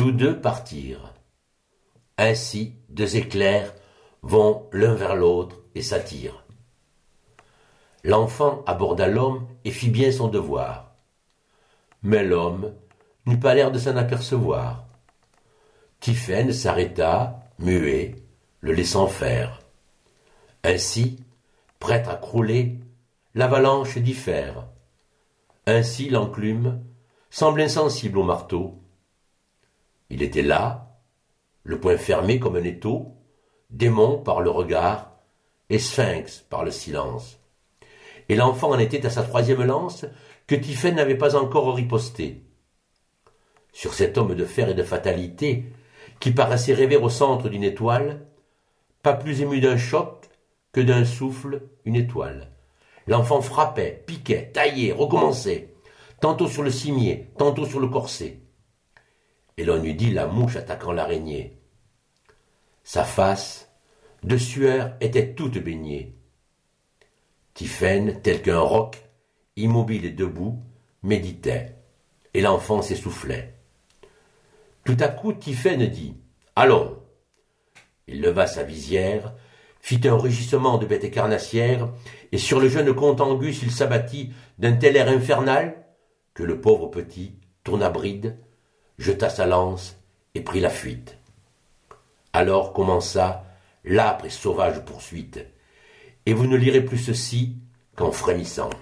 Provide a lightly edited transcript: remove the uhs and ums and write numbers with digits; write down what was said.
Tous deux partirent. Ainsi, deux éclairs vont l'un vers l'autre et s'attirent. L'enfant aborda l'homme et fit bien son devoir. Mais l'homme n'eut pas l'air de s'en apercevoir. Tiphaine s'arrêta, muet, le laissant faire. Ainsi, prête à crouler, l'avalanche diffère. Ainsi l'enclume semble insensible au marteau. Il était là, le poing fermé comme un étau, démon par le regard, et sphinx par le silence. Et l'enfant en était à sa troisième lance, que Tiphaine n'avait pas encore riposté. Sur cet homme de fer et de fatalité, qui paraissait rêver au centre d'une étoile, pas plus ému d'un choc que d'un souffle une étoile. L'enfant frappait, piquait, taillait, recommençait, tantôt sur le cimier, tantôt sur le corset. Et l'on eût dit la mouche attaquant l'araignée. Sa face, de sueur, était toute baignée. Tiphaine, tel qu'un roc, immobile et debout, méditait, et l'enfant s'essoufflait. Tout à coup, Tiphaine dit « Allons !» Il leva sa visière, fit un rugissement de bête carnassière, et sur le jeune comte Angus il s'abattit d'un tel air infernal que le pauvre petit tourna bride, jeta sa lance et prit la fuite. Alors commença l'âpre et sauvage poursuite, et vous ne lirez plus ceci qu'en frémissant.